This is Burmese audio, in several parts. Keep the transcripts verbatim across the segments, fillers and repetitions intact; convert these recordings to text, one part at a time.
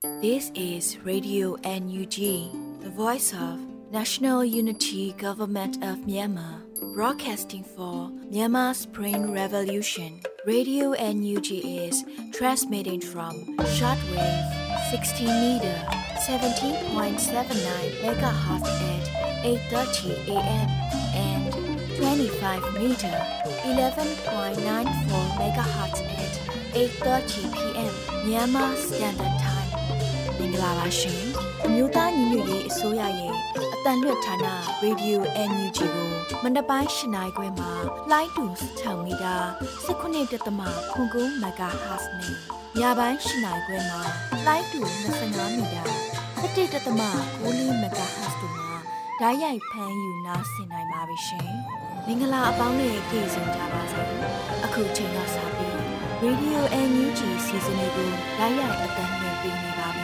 This is Radio N U G, the voice of National Unity Government of Myanmar, broadcasting for Myanmar's Spring Revolution. Radio N U G is transmitting from shortwave sixteen meter, seventeen point seven nine megahertz at eight thirty a m and twenty-five meter, eleven point nine four megahertz at eight thirty p m Myanmar Standard Time. မင်္ဂလာပါရှင်အမျိုးသားညီညွတ်ရေးအစိုးရရဲ့အတန်လွတ်ဌာန Radio N U G ကိုမနက်ပိုင်း၈နာရီခွဲမှာလိုင်းတူ၆မီတာ၁၉.၉ MHz နဲ့ညပိုင်း၈နာရီခွဲမှာလိုင်းတူ၂၅မီတာ၁၁.၉ MHz တို့မှာဓာတ်ရိုက်ဖမ်းယူနားဆင်နိုင်ပါပြီရှင်မင်္ဂလာအပေါင်းနဲ့ကြိုဆိုကြပါစို့အခုချိန်ကစပြီး Radio N U G စီစဉ်လေးကိုဓာတ်ရိုက်အတန်လွှင့်ပေးနေပါပြီ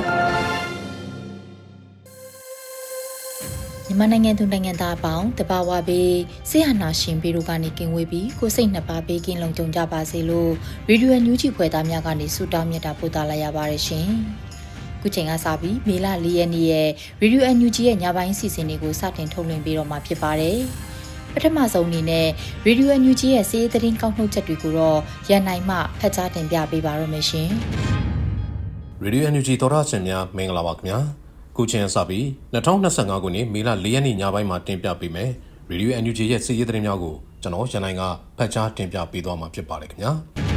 မြန်မာနိုင်ငံသူနိုင်ငံသားအပေါင်းတဘာဝပေးဆရာနာရှင်ပြည်တို့ကနေကင်ဝေးပြီးကိုစိတ်နှစ်ပါးပေးကင်းလုံခြုံကြပါစေလို့ရေဒီယိုအန်ယူဂျီဖွဲ့သားများကနေဆုတောင်းမြတ်တာပို့သလာရပါတယ်ရှင်။ခုချိန်ကစပြီးမေလ၄ရက်နေ့ရဲ့ရေဒီယိုအန်ယူဂျီရဲ့ညပိုင်းစီစဉ်တွေကိုစတင်ထုတ်လွှင့်ပေးတော့မှာဖြစ်ပါတယ်။ပထမဆုံးအနေနဲ့ရေဒီယိုအန်ယူဂျီရဲ့စီးရီးသတင်းကောက်နှုတ်ချက်တွေကိုတော့ရန်နိုင်မှဖတ်ကြားတင်ပြပေးပါရမရှင်။ရေဒီယိုအန်ယူဂျီသောရရှင်များမင်္ဂလာပါခင်ဗျာခုချိန်စပြီး၂၀၂၅ခုနှစ်မေလ၄ရက်နေ့ညပိုင်းမှာတင်ပြပေးမယ်ရေဒီယိုအန်ယူဂျီရဲ့စီးရီးသတင်းများကိုကျွန်တော်ရန်နိုင်ကဖတ်ကြားတင်ပြပေးသွားမှာဖြစ်ပါတယ်ခင်ဗျာ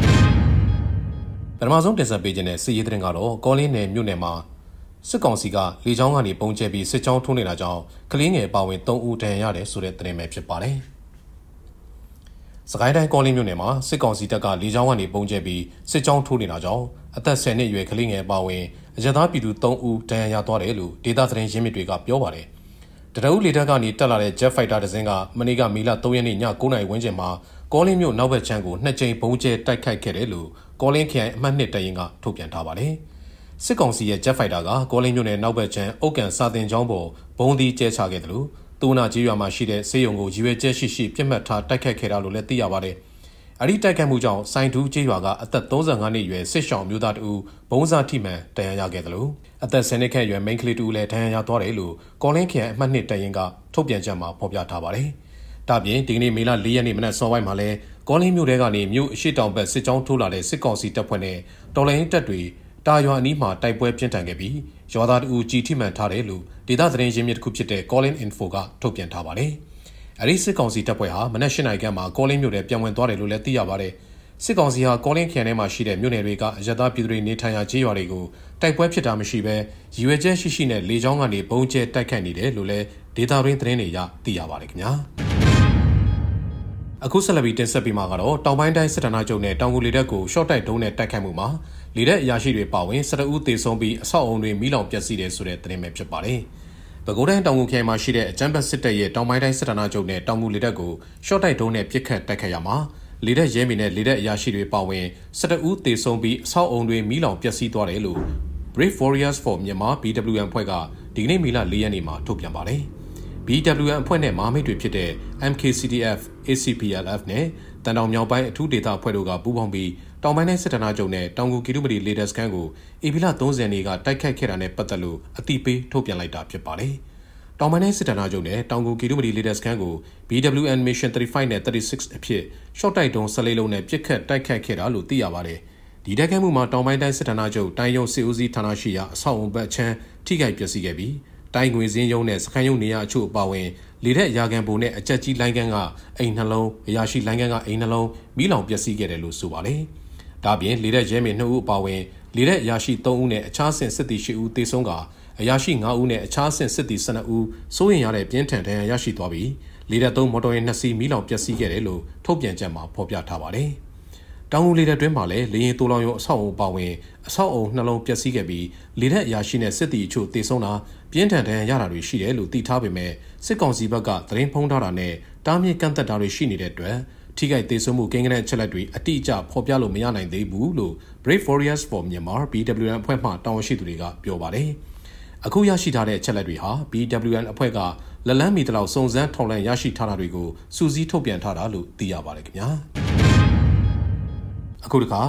ပထမဆုံးတင်ဆက်ပေးခြင်းတဲ့စီးရီးသတင်းကတော့ကောလင်းနယ်မြို့နယ်မှာစစ်ကောင်စီကလေကြောင်းကနေပုံကျဲပြီးစစ်ကြောင်းထိုးနေတာကြောင့်ကလေးငယ်ပါဝင်၃ဦးဒဏ်ရာရတယ်ဆိုတဲ့သတင်းပဲဖြစ်ပါတယ်စကိုင်းတိုင်းကောလင်းမြို့နယ်မှာစစ်ကောင်စီတပ်ကလေကြောင်းကနေပုံကျဲပြီးစစ်ကြောင်းထိုးနေတာကြောင့်အသက်၁၀နှစ်အရွယ်ကလေးငယ်ပါဝင်အရသာပြည်သူ၃ဦးဒဏ်ရာရသွားတယ်လို့ဒေသသတင်းရင်းမြစ်တွေကပြောပါတယ်။တရအုပ်လေတပ်ကနေတက်လာတဲ့ Jet Fighter တစ်စင်းကမနေ့ကမေလ၃ရက်နေ့ည၉နာရီဝန်းကျင်မှာကောလင်းမြို့နောက်ဘက်ခြမ်းကိုနှစ်ကြိမ်ပုံကျဲတိုက်ခိုက်ခဲ့တယ်လို့ကောလင်းခရိုင်အမှတ်၂တပ်ရင်းကထုတ်ပြန်ထားပါတယ်။စစ်ကောင်စီရဲ့ Jet Fighter ကကောလင်းမြို့နယ်နောက်ဘက်ခြမ်းအုတ်ကန်စာတင်ကျောင်းပေါ်ဘုံဒီကျဲချခဲ့တယ်လို့တူနာကြီးရွာမှာရှိတဲ့ဆေးရုံကိုရည်ရွယ်ချက်ရှိရှိပြစ်မှတ်ထားတိုက်ခိုက်ခဲ့တာလို့လည်းသိရပါတယ်။အဒီတိုက်ခိုက်မှုကြောင့်စိုင်းထူးကျေးရွာကအသက်၃၅နှစ်အရွယ်စစ်ရှောင်မျိုးသားတဦးဘုံစားထိမှန်ဒဏ်ရာရခဲ့တယ်လို့အသက်၁၀နှစ်ခန့်အရွယ်မိန်းကလေးတဦးလည်းဒဏ်ရာရသွားတယ်လို့ကောလင်းခရိုင်အမှတ်၂တပ်ရင်းကထုတ်ပြန်ချက်မှာဖော်ပြထားပါတယ်။ဒါပြင်ဒီကနေ့မေလ၄ရက်နေ့မနက်စောပိုင်းမှာလည်းကောလင်းမြို့ထဲကနေမြို့အရှိတောင်ဘက်စစ်ကြောင်းထိုးလာတဲ့စစ်ကောင်စီတပ်ဖွဲ့နဲ့တော်လိုင်းတပ်တွေတာရွာအနီးမှာတိုက်ပွဲပြင်းထန်ခဲ့ပြီးရွာသားတဦးကြီးထိမှန်ထားတယ်လို့ဒေသသတင်းရင်းမြစ်တစ်ခုဖြစ်တဲ့ Calling Info ကထုတ်ပြန်ထားပါတယ်။အဲဒီစစ်ကောင်စီတပ်ဖွဲ့ဟာမနက်၈နာရီခန့်မှာကောလင်းမြို့ထဲပြန်ဝင်သွားတယ်လို့လည်းသိရပါတယ်။စစ်ကောင်စီဟာကောလင်းခရိုင်ထဲမှာရှိတဲ့မြို့နယ်တွေကအရသာပြည်သူတွေနေထိုင်ရာကျေးရွာတွေကိုတိုက်ပွဲဖြစ်တာမရှိဘဲရည်ရွယ်ချက်ရှိရှိနဲ့လေကြောင်းကနေဘုံကျဲတိုက်ခိုက်နေတယ်လို့လည်းဒေတာရင်းသတင်းတွေအရသိရပါတယ်ခင်ဗျာ။အခုဆက်လက်ပြီးတင်ဆက်ပေးမှာကတော့တောင်ပိုင်းတိုင်းစစ်ဌာနချုပ်နဲ့တောင်ကူလေတပ်ကိုရှော့တိုက်ဒုံးနဲ့တိုက်ခိုက်မှုမှာလေတပ်အရာရှိတွေပါဝင်၁၁ဦးသေဆုံးပြီးအဆောက်အအုံတွေမိလောင်ပျက်စီးတယ်ဆိုတဲ့သတင်းပဲဖြစ်ပါတယ်။ပဲခူးတိုင်းတောင်ကူခရိုင်မှာရှိတဲ့အကြမ်းဖက်စစ်တပ်ရဲ့တောင်ပိုင်းတိုင်းစစ်ဌာနချုပ်နဲ့တောင်ကူလေတပ်ကိုရှော့တိုက်ဒုံးနဲ့ပစ်ခတ်တိုက်ခိုက်ရမှာလေတပ်ရဲမီနဲ့လေတပ်အရာရှိတွေပါဝင်၁၁ဦးသေဆုံးပြီးအဆောက်အုံတွေမိလောင်ပျက်စီးသွားတယ်လို့ Brave Warriors for Myanmar B W M အဖွဲ့ကဒီကနေ့မေလ၄ရက်နေ့မှာထုတ်ပြန်ပါတယ်။ B W M အဖွဲ့နဲ့မဟာမိတ်တွေဖြစ်တဲ့ M K C D F, A C P L F နဲ့တန်တောင်မြောက်ပိုင်းအထူးဒေသအဖွဲ့တို့ကပူးပေါင်းပြီးတောင်ပိုင်းတိုင်းစစ်ဌာနချုပ်နဲ့တောင်ကူကီတုမတီလေတပ်စခန်းကိုဧပြီလ၃၀ရက်နေ့ကတိုက်ခိုက်ခဲ့တာနဲ့ပတ်သက်လို့အတိပေးထုတ်ပြန်လိုက်တာဖြစ်ပါတယ်။တောင်ပိုင်းတိုင်းစစ်ဌာနချုပ်နဲ့တောင်ကူကီတုမတီလေတပ်စခန်းကို B W M Mission thirty-fiveနဲ့thirty-sixအဖြစ်ရှော့တိုက်ဒုံး၁၄လုံးနဲ့ပစ်ခတ်တိုက်ခိုက်ခဲ့တာလို့သိရပါတယ်။ဒီတိုက်ခိုက်မှုမှာတောင်ပိုင်းတိုင်းစစ်ဌာနချုပ်တိုင်းရုံးစစ်ဦးစီးဌာနရှိရာအဆောက်အုံဘက်ချမ်းထိခိုက်ပျက်စီးခဲ့ပြီးတိုင်းငွေစင်းရုံးနဲ့စခန်းရုံးနေရာအချို့အပါအဝင်လေတပ်ရာခံပုံနဲ့အကြက်ကြီးလိုင်းကန်းကအိမ်နှလုံးအရာရှိလိုင်းကန်းကအိမ်နှလုံးမိလောင်ပျက်စီးခဲ့တယ်လို့ဆိုပါတယ်။ဒါပြင်လေတပ်ရဲမေ၂ဦးအပါအဝင်လေတပ်အရာရှိ၃ဦးနဲ့အခြားဆင့်စစ်သည်၈ဦးသေဆုံးကအရာရှိ၅ဦးနဲ့အခြားဆင့်စစ်သည်၁၂ဦးစိုးရင်ရတဲ့ပြင်းထန်ဒဏ်ရာရရှိသွားပြီးလေတပ်သုံးမော်တော်ယာဉ်နှစ်စီးမိလောင်ပျက်စီးခဲ့တယ်လို့ထုတ်ပြန်ချက်မှာဖော်ပြထားပါတယ်။တောင်ကူလေတပ်တွင်းမှာလည်းလေရင်တိုးလောင်ရုံအဆောက်အုံပါဝင်အဆောက်အုံနှလုံးပျက်စီးခဲ့ပြီးလေတပ်အရာရှိနဲ့စစ်သည်အချို့သေဆုံးတာပြင်းထန်ဒဏ်ရာရတာတွေရှိတယ်လို့သိထားပေမဲ့စစ်ကောင်စီဘက်ကသတင်းဖုံးထားတာနဲ့တားမြစ်ကန့်သက်တာတွေရှိနေတဲ့အတွက်ထိခိုက်သေဆုံးမှုကိန်းဂဏန်းအချက်လက်တွေအတိအကျဖော်ပြလို့မရနိုင်သေးဘူးလို့ Brave Warriors for Myanmar B W M အဖွဲ့မှတာဝန်ရှိသူတွေကပြောပါတယ်။အခုရရှိထားတဲ့အချက်လက်တွေဟာ B W M အဖွဲ့ကလက်လန်းမီတလောက်စုံစမ်းထောက်လှမ်းရရှိထားတာတွေကိုစူးစီးထုတ်ပြန်ထားတာလို့သိရပါတယ်ခင်ဗျာ။အခုတခါ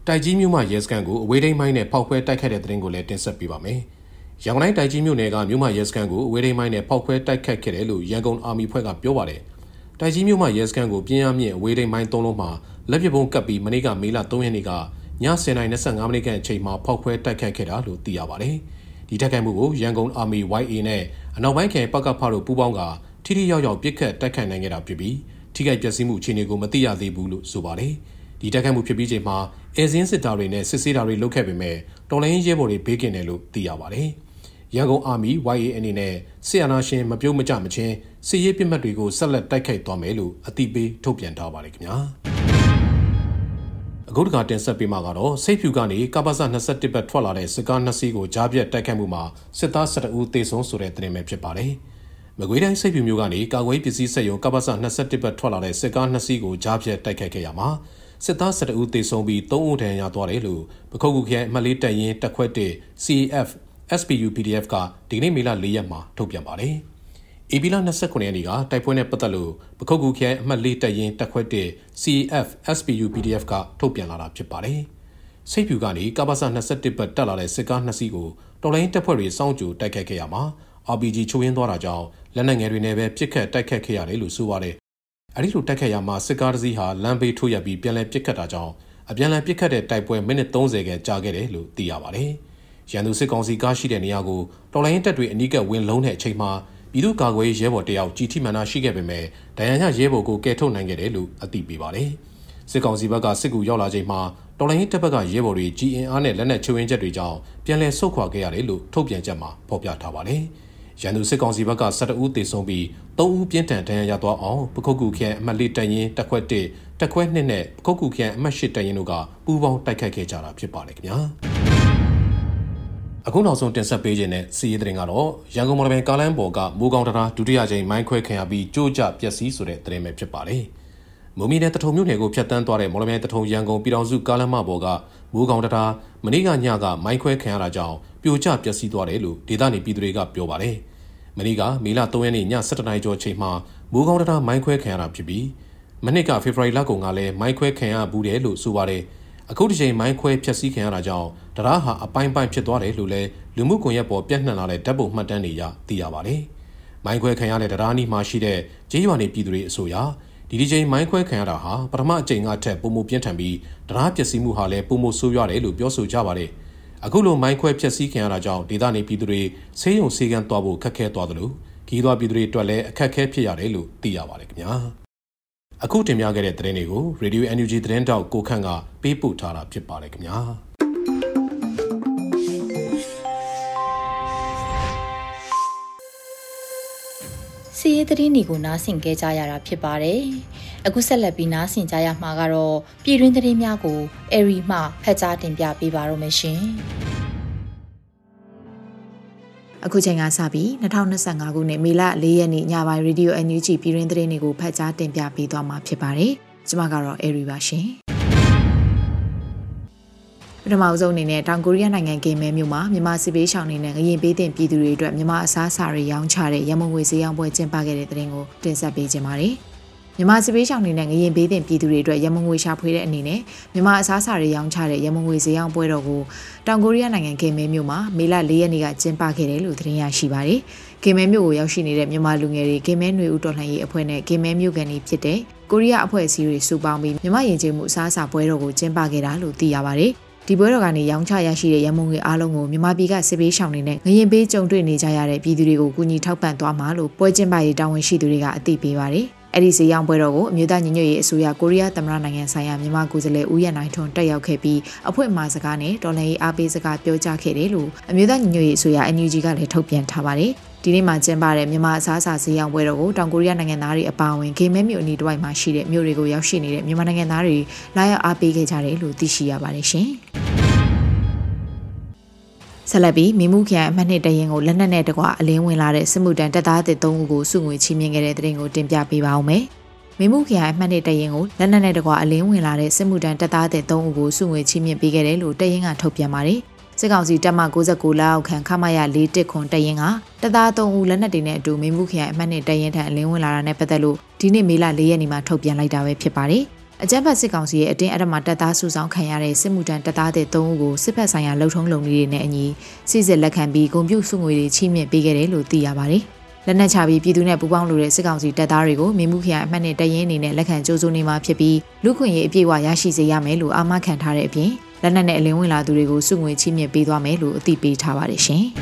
တိုက်ကြီးမြို့မှာရဲစခန်းကိုအဝေးထိန်းမိုင်းနဲ့ဖောက်ခွဲတိုက်ခိုက်တဲ့သတင်းကိုလည်းတင်ဆက်ပေးပါမယ်။ရန်ကုန်တိုင်းတိုက်ကြီးမြို့နယ်ကမြို့မှာရဲစခန်းကိုအဝေးထိန်းမိုင်းနဲ့ဖောက်ခွဲတိုက်ခိုက်ခဲ့တယ်လို့ရန်ကုန်အာမီဖွဲ့ကပြောပါတယ်။တိုက်ကြီးမြို့မှာရဲစခန်းကိုပြင်းရမြင့်အဝေးထိန်းမိုင်းသုံးလုံးမှာလက်ပစ်ဗုံးကပ်ပြီးမနေ့ကမေလသုံးရက်နေ့ကညဆယ်နာရီ၂၅မိနစ်ခန့်အချိန်မှာဖောက်ခွဲတိုက်ခိုက်ခဲ့တာလို့သိရပါတယ်။ဒီတိုက်ခိုက်မှုကိုရန်ကုန်အာမီ ဝိုင် အေ နဲ့အနောက်ပိုင်းခရိုင်ပကဖတို့ပူးပေါင်းကထိထိရောက်ရောက်ပစ်ခတ်တိုက်ခိုက်နိုင်ခဲ့တာဖြစ်ပြီးထိခိုက်ပျက်စီးမှုအခြေအနေကိုမသိရသေးဘူးလို့ဆိုပါတယ်။ဒီတိုက်ခိုက်မှုဖြစ်ပြီးချိန်မှာအဲဇင်းစစ်သားတွေနဲ့စစ်ဆေးတာတွေလုပ်ခဲ့ပေမဲ့တော်လိုင်းရဲဘော်တွေဘေးကင်းတယ်လို့သိရပါတယ်။ရန်ကုန်အာမီ ဝိုင် အေ အနေနဲ့ဆီအာနာရှင်မပြုံးမကြမချင်းစစ်ရေးပစ်မှတ်တွေကိုဆက်လက်တိုက်ခိုက်သွားမယ်လို့အသိပေးထုတ်ပြန်ထားပါတယ်ခင်ဗျာ။အခုတခါတင်ဆက်ပေးမှာကတော့စိတ်ဖြူကနေကပ္ပစ၂၁ဘက်ထွက်လာတဲ့စစ်ကားနှစ်စီးကိုကြားပြတ်တိုက်ခိုက်မှုမှာစစ်သား၁၁ဦးသေဆုံးဆိုတဲ့သတင်းပဲဖြစ်ပါတယ်။မကွေးတိုင်းစိတ်ဖြူမြို့ကနေကာကွယ်ပစ္စည်းစက်ရုံကပ္ပစ၂၁ဘက်ထွက်လာတဲ့စစ်ကားနှစ်စီးကိုကြားပြတ်တိုက်ခိုက်ခဲ့ရမှာစစ်သား၁၁ဦးသေဆုံးပြီး၃ဦးဒဏ်ရာရသွားတယ်လို့ပခုတ်ကူခရိုင်အမှတ်လေးတပ်ရင်းတပ်ခွဲတစ် စီ အေ အက်ဖ် အက်စ် ပီ ယူ ပီ ဒီ အက်ဖ် ကဒီနေ့မေလ၄ရက်မှာထုတ်ပြန်ပါတယ်။ဧပြီလ၂၉ရက်နေ့ကတိုက်ပွဲနဲ့ပတ်သက်လို့ပခုတ်ကူခရိုင်အမှတ်လေးတပ်ရင်းတပ်ခွဲတစ် စီ အေ အက်ဖ် အက်စ် ပီ ယူ ပီ ဒီ အက်ဖ် ကထုတ်ပြန်လာတာဖြစ်ပါတယ်။စိတ်ဖြူကနေကပ္ပစ၂၁ဘက်တက်လာတဲ့စစ်ကားနှစ်စီးကိုတော်လိုင်းတပ်ဖွဲ့တွေစောင့်ကြိုတိုက်ခိုက်ခဲ့ရမှာ အာရ် ပီ ဂျီ ချိုးရင်းသွားတာကြောင့်လက်နက်ငယ်တွေနဲ့ပဲပစ်ခတ်တိုက်ခတ်ခဲ့ရတယ်လို့ဆိုပါတယ်။အဲဒီလိုတိုက်ခတ်ရမှာစစ်ကားတစ်စီးဟာလမ်းဘေးထိုးရပြီးပြန်လည်ပစ်ခတ်တာကြောင့်အပြန်လည်ပစ်ခတ်တဲ့တိုက်ပွဲမိနစ်၃၀ခန့်ကြာခဲ့တယ်လို့သိရပါတယ်။ရန်သူစစ်ကောင်စီကားရှိတဲ့နေရာကိုတော်လိုင်းတပ်တွေအနီးကပ်ဝင်လုံးတဲ့အချိန်မှာပြည်သူ့ကာကွယ်ရေးရဲဘော်တယောက်ကြီးထိမှန်တာရှိခဲ့ပေမဲ့ဒဏ်ရာရရဲဘော်ကိုကယ်ထုတ်နိုင်ခဲ့တယ်လို့အသိပေးပါတယ်။စစ်ကောင်စီဘက်ကစစ်ကူရောက်လာချိန်မှာတော်လိုင်းတပ်ဘက်ကရဲဘော်တွေကြီးအင်အားနဲ့လက်နက်ချိုးရင်းချက်တွေကြောင့်ပြန်လည်ဆုတ်ခွာခဲ့ရတယ်လို့ထုတ်ပြန်ချက်မှာဖော်ပြထားပါတယ်။ရန်သူစစ်ကောင်စီဘက်က၁၁ဦးသေဆုံးပြီး၃ဦးပြင်းထန်ဒဏ်ရာရသွားအောင်ပခုတ်ကူခရိုင်အမှတ်လေးတပ်ရင်းတပ်ခွဲတစ်တပ်ခွဲနှစ်နဲ့ပခုတ်ကူခရိုင်အမှတ်၈တပ်ရင်းတို့ကပူးပေါင်းတိုက်ခိုက်ခဲ့ကြတာဖြစ်ပါတယ်ခင်ဗျာ။အခုနောက်ဆုံးတင်ဆက်ပေးခြင်းနဲ့စီးရီးသတင်းကတော့ရန်ကုန်မော်လမြိုင်ကားလမ်းပေါ်ကမိုးကောင်းတရားဒုတိယကြိမ်မိုင်းခွဲခံရပြီးကြိုးကျပျက်စီးဆိုတဲ့သတင်းပဲဖြစ်ပါတယ်။မုံမီနယ်တထုံမြို့နယ်ကိုဖျက်ဆီးသွားတဲ့မော်လမြိုင်တထုံရန်ကုန်ပြည်တော်စုကားလမ်းမပေါ်ကမိုးကောင်းတရားမနေ့ကညကမိုင်းခွဲခံရတာကြောင့်ပြိုကျပျက်စီးသွားတယ်လို့ဒေသနေပြည်သူတွေကပြောပါတယ်။မနေ့ကမေလ၃ရက်နေ့ည၁၇နာရီကျော်ချိန်မှာမိုးကောင်းတရားမိုင်းခွဲခံရတာဖြစ်ပြီးမနေ့ကဖေဖော်ဝါရီလကုန်ကလည်းမိုင်းခွဲခံရဘူးတယ်လို့ဆိုပါတယ်။အခုတစ်ချိန်မိုင်းခွဲဖျက်ဆီးခံရတာကြောင့်တရားဟာအပိုင်းပိုင်းဖြစ်သွားတယ်လို့လည်းလူမှုကွန်ရက်ပေါ်ပြန့်နှံ့လာတဲ့ဓာတ်ပုံမှတ်တမ်းတွေရသိရပါတယ်။မိုင်းခွဲခံရတဲ့တရားနီးမှာရှိတဲ့ကျေးရွာနေပြည်သူတွေအဆိုအရဒီဒီချိန်မိုင်းခွဲခံရတာဟာပထမအကြိမ်ကထက်ပုံမပြင်းထန်ပြီးတရားပျက်စီးမှုဟာလည်းပုံမဆိုးရွားတယ်လို့ပြောဆိုကြပါတယ်။အခုလိုမိုင်းခွဲဖျက်ဆီးခံရတာကြောင့်ဒေသနေပြည်သူတွေဆေးရုံဆေးကန်းသွားဖို့ခက်ခဲသွားတယ်လို့ခီးသွားပြည်သူတွေအတွက်လည်းအခက်အခဲဖြစ်ရတယ်လို့သိရပါတယ်ခင်ဗျာ။အခုတင်ပြခဲ့တဲ့သတင်းတွေကို Radio အန် ယူ ဂျီ သတင်းတောက်ကိုခန့်ကပေးပို့ထားတာဖြစ်ပါတယ်ခင်ဗျာစီးရီးသတင်းတွေကိုနားဆင်ကြကြရတာဖြစ်ပါတယ်။အခုဆက်လက်ပြီးနားဆင်ကြရမှာကတော့ပြည်တွင်းသတင်းများကိုအေရီမှဖတ်ကြားတင်ပြပေးပါရမရှင်။အခုချိန်ကစပြီး၂၀၂၅ခုနှစ်မေလ၄ရက်နေ့ညပိုင်း Radio အန် ယူ ဂျီ ပြည်တွင်းသတင်းတွေကိုဖတ်ကြားတင်ပြပေးသွားမှာဖြစ်ပါတယ်။ကျွန်မကတော့အေရီပါရှင်။ပထမဆုံးအနေနဲ့တောင်ကိုရီးယားနိုင်ငံကင်မဲမြို့မှာမြန်မာစစ်ပေးရှောင်နေနဲ့ငရင်ပေးတင်ပြည်သူတွေအတွက်မြန်မာအစားအစာတွေရောင်းချတဲ့ရမုံငွေဈေးရောင်းပွဲကျင်းပခဲ့တဲ့တဲ့တင်ကိုတင်ဆက်ပေးကြပါမယ်။မြန်မာစစ်ပေးရှောင်နေနဲ့ငရင်ပေးတင်ပြည်သူတွေအတွက်ရမုံငွေရှာဖွေတဲ့အနေနဲ့မြန်မာအစားအစာတွေရောင်းချတဲ့ရမုံငွေဈေးရောင်းပွဲတော်ကိုတောင်ကိုရီးယားနိုင်ငံကင်မဲမြို့မှာမေလ၄ရက်နေ့ကကျင်းပခဲ့တယ်လို့သတင်းရရှိပါတယ်။ကင်မဲမြို့ကိုရောက်ရှိနေတဲ့မြန်မာလူငယ်တွေကင်မဲຫນွေဦးတော်လှန်ရေးအဖွဲ့နဲ့ကင်မဲမြို့ကန်တွေဖြစ်တဲ့ကိုရီးယားအဖွဲ့အစည်းတွေစုပေါင်းပြီးမြန်မာယဉ်ကျေးမှုအစားအစာပွဲတော်ကိုကျင်းပခဲ့တာလို့သိရပါတယ်။ဒီပွဲတော်ကနေရောင်းချရရှိတဲ့ရမုံငွေအားလုံးကိုမြန်မာပြည်ကစစ်ပေးရှောင်နေတဲ့ငရင်ပေးကြုံတွေ့နေကြရတဲ့ပြည်သူတွေကိုကူညီထောက်ပံ့သွားမှာလို့ပွဲကျင်းပရေးတာဝန်ရှိသူတွေကအသိပေးပါတယ်။အဲ့ဒီဈေးရောင်းပွဲတော်ကိုအမျိုးသားညီညွတ်ရေးအစိုးရကိုရီးယားသမ္မတနိုင်ငံဆိုင်ရာမြန်မာကိုယ်စားလှယ်ဦးရနိုင်ထွန်းတက်ရောက်ခဲ့ပြီးအဖွဲ့မှစကားနဲ့တော်လှန်ရေးအားပေးစကားပြောကြားခဲ့တယ်လို့အမျိုးသားညီညွတ်ရေးအစိုးရ အန် ယူ ဂျီ ကလည်းထုတ်ပြန်ထားပါတယ်။ဒီနေ့မှာကျင်းပတဲ့မြန်မာအစားအစာဈေးရောင်းပွဲတော်ကိုတောင်ကိုရီးယားနိုင်ငံသားတွေအပါအဝင်ဂိမ်းမဲမြို့အနီးတစ်ဝိုက်မှာရှိတဲ့မြို့တွေကိုရောက်ရှိနေတဲ့မြန်မာနိုင်ငံသားတွေလာရောက်အားပေးခဲ့ကြတယ်လို့သိရှိရပါတယ်ရှင်။ဆက်လက်ပြီးမိမှုခရိုင်အမှတ်နှစ်တရင်ကိုလက်နက်နဲ့တကွအလင်းဝင်လာတဲ့စစ်မှုတန်းတပ်သားအသစ်၃ဦးကိုစုငွေချီးမြှင့်ခဲ့တဲ့တဲ့တင်ကိုတင်ပြပေးပါဦးမယ်။မိမှုခရိုင်အမှတ်နှစ်တရင်ကိုလက်နက်နဲ့တကွအလင်းဝင်လာတဲ့စစ်မှုတန်းတပ်သားအသစ်၃ဦးကိုစုငွေချီးမြှင့်ပေးခဲ့တယ်လို့တရင်ကထုတ်ပြန်ပါတယ်။စစ်ကောင်စီတပ်မ၉၉လက်အောက်ခံခမရ၄၁ခွန်တရင်ကတပ်သား၃ဦးလက်နက်တွေနဲ့အတူမိမှုခရိုင်အမှတ်နှစ်တရင်ထံအလင်းဝင်လာတာနဲ့ပတ်သက်လို့ဒီနေ့မေလ၄ရက်နေ့မှာထုတ်ပြန်လိုက်တာပဲဖြစ်ပါတယ်။အကြမ်းဖက်စစ်ကောင်စီရဲ့အတင်းအဓမ္မတပ်သားစုဆောင်ခံရတဲ့စစ်မှုထမ်းတပ်သားတဲ့သုံးဦးကိုစစ်ဖက်ဆိုင်ရာလှုပ်ထုံးလုပ်နည်းတွေနဲ့အညီစစ်စစ်လက်ခံပြီးဂုဏ်ပြုစုငွေတွေချီးမြှင့်ပေးခဲ့တယ်လို့သိရပါတယ်။လက်နက်ချပြီးပြည်သူနဲ့ပူးပေါင်းလို့တဲ့စစ်ကောင်စီတပ်သားတွေကိုမြေမှုခရိုင်အမှတ်နဲ့တရင်အနေနဲ့လက်ခံကြိုးစိုးနေမှာဖြစ်ပြီးလူခွင့်ရေးအပြည့်အဝရရှိစေရမယ်လို့အာမခံထားတဲ့အပြင်လက်နက်နဲ့အလင်းဝင်လာသူတွေကိုစုငွေချီးမြှင့်ပေးသွားမယ်လို့အသိပေးထားပါတယ်ရှင်။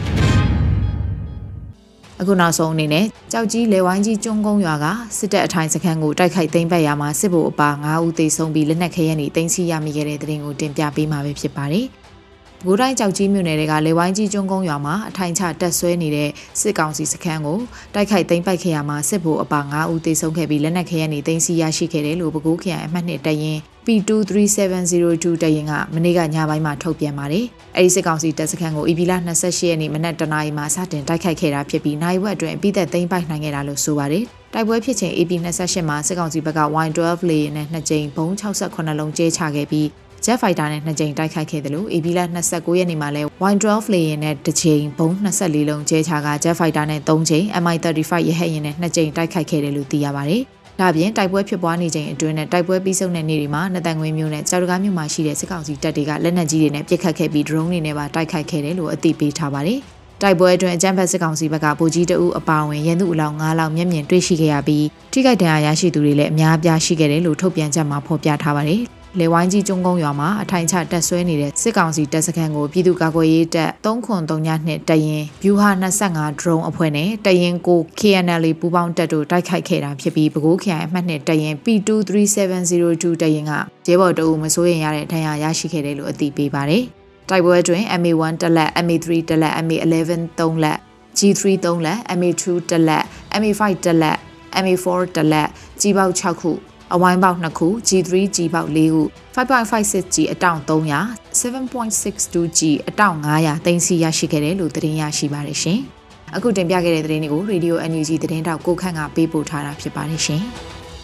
အခုနောက်ဆုံးအနေနဲ့ကြောက်ကြီးလေဝိုင်းကြီးကျွန်းကုန်းရွာကစစ်တပ်အထိုင်စခန်းကိုတိုက်ခိုက်သိမ်းပိုက်ရမှာစစ်ဗိုလ်အပါ၅ဦးသေဆုံးပြီးလက်နက်ခဲယမ်းတွေတင်စီရမိခဲ့တဲ့တဲ့တင်ကိုတင်ပြပေးမှာပဲဖြစ်ပါတယ်။ဘိုးတိုင်းကြောက်ကြီးမြို့နယ်တွေကလေဝိုင်းကြီးကျွန်းကုန်းရွာမှာအထိုင်ချတက်ဆွဲနေတဲ့စစ်ကောင်စီစခန်းကိုတိုက်ခိုက်သိမ်းပိုက်ခဲ့ရမှာစစ်ဗိုလ်အပါ၅ဦးသေဆုံးခဲ့ပြီးလက်နက်ခဲယမ်းတွေတင်စီရရှိခဲ့တယ်လို့ပဲခူးခရိုင်အမှတ်နှစ်တရင် P two three seven zero two တရင်ကမနေ့ကညပိုင်းမှာထုတ်ပြန်ပါတယ်။အဲဒီစစ်ကောင်စီတပ်စခန်းကိုဧပြီလ၂၈ရက်နေ့မနက်တနာရီမှာစတင်တိုက်ခိုက်ခဲ့တာဖြစ်ပြီးနိုင်ဝက်အတွင်းပြည်သက်သိမ်းပိုက်နိုင်ခဲ့တာလို့ဆိုပါတယ်။တိုက်ပွဲဖြစ်ချိန်ဧပြီ၂၈မှာစစ်ကောင်စီဘက်က Y twelve လေယာဉ်နဲ့နှစ်ကြိမ်ဘုံ၆၈လုံးကျဲချခဲ့ပြီးJet Fighter နဲ့နှစ်ကြိမ်တိုက်ခိုက်ခဲ့တယ်လို့ဧပြီလ၂၉ရက်နေ့မှာလဲ Y twelve လေယာဉ်နဲ့တစ်ကြိမ်ဘုံ၂၄လုံးကျဲချက Jet Fighter နဲ့၃ကြိမ် M I thirty-five ရဟတ်ယာဉ်နဲ့နှစ်ကြိမ်တိုက်ခိုက်ခဲ့တယ်လို့သိရပါတယ်။ဒါပြင်တိုက်ပွဲဖြစ်ပွားနေချိန်အတွင်းနဲ့တိုက်ပွဲပြီးဆုံးတဲ့နေ့တွေမှာနှစ်တန်ငွေမျိုးနဲ့ကြောက်တကားမြို့မှာရှိတဲ့စစ်ကောင်စီတပ်တွေကလက်နက်ကြီးတွေနဲ့ပစ်ခတ်ခဲ့ပြီး drone တွေနဲ့ပါတိုက်ခိုက်ခဲ့တယ်လို့အသိပေးထားပါတယ်။တိုက်ပွဲအတွင်းအကြမ်းဖက်စစ်ကောင်စီဘက်ကဗိုလ်ကြီးတအုပ်အပါအဝင်ရန်သူအလောင်း၅လောင်းမျက်မြင်တွေ့ရှိခဲ့ရပြီးထိခိုက်ဒဏ်ရာရရှိသူတွေလည်းအများအပြားရှိခဲ့တယ်လို့ထုတ်ပြန်ချက်မှာဖော်ပြထားပါတယ်။လေဝိုင်းကြီးကျွန်းကုန်းရွာမှာအထိုင်ချတက်ဆွဲနေတဲ့စစ်ကောင်စီတပ်စခန်းကိုပြည်သူ့ကာကွယ်ရေးတပ်သုံးခွန်သုံးညနှစ်တရင်ဗျူဟာ၂၅ drone အဖွဲ့နဲ့တရင်ကို K N L ပူးပေါင်းတပ်တို့တိုက်ခိုက်ခဲ့တာဖြစ်ပြီးပဲခူးခရိုင်အမှတ်နှစ်တရင် P two three seven zero two တရင်ကရဲဘော်တအုပ်မစိုးရင်ရတဲ့ဒဏ်ရာရရှိခဲ့တယ်လို့အသိပေးပါတယ်။တိုက်ပွဲအတွင်း M A one တလက် M A three တလက် M A eleven သုံးလက် G three သုံးလက် M A two တလက် M A five တလက် M A four တလက်ကြီးပေါက်၆ခုအဝိုင်းပေါက်နှစ်ခု G three ကြီးပေါက်၄ခု five point five six G အတောင့်၃ရာ seven point six two G အတောင့်၅ရာတင်စီရရှိခဲ့တယ်လို့သတင်းရရှိပါတယ်ရှင်။အခုတင်ပြခဲ့တဲ့သတင်းတွေကို Radio N U G သတင်းတောက်ကိုခန့်ကပေးပို့ထားတာဖြစ်ပါတယ်ရှင်။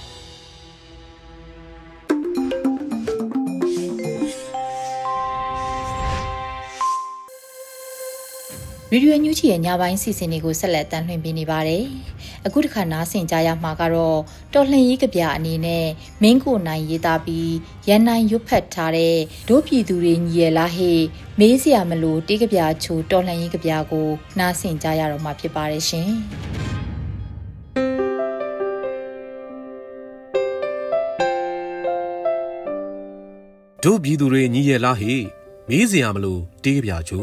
ရေဒီယိုညူချီရဲ့ညပိုင်းစီစဉ်တွေကိုဆက်လက်တင်ပြနေပါတယ်။အခုတစ်ခါနားဆင်ကြရမှာကတော့တော်လှန်ရေးကဗျာအနေနဲ့မင်းကိုနိုင်ရေးသားပြီးရန်နိုင်ရွတ်ဖတ်ထားတဲ့ဒို့ပြည်သူတွေညီရလားဟေ့မေးစရာမလိုတေးကဗျာချိုတော်လှန်ရေးကဗျာကိုနားဆင်ကြရတော့မှာဖြစ်ပါတယ်ရှင်။ဒို့ပြည်သူတွေညီရလားဟေ့မေးစရာမလိုတေးကဗျာချို